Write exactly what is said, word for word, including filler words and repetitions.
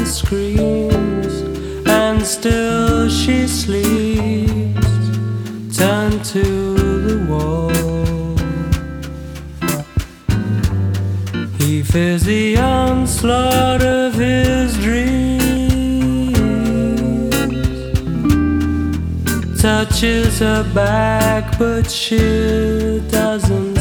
screams, and still she sleeps, turned to the wall. He fears the onslaught of his dreams, touches her back, but she doesn't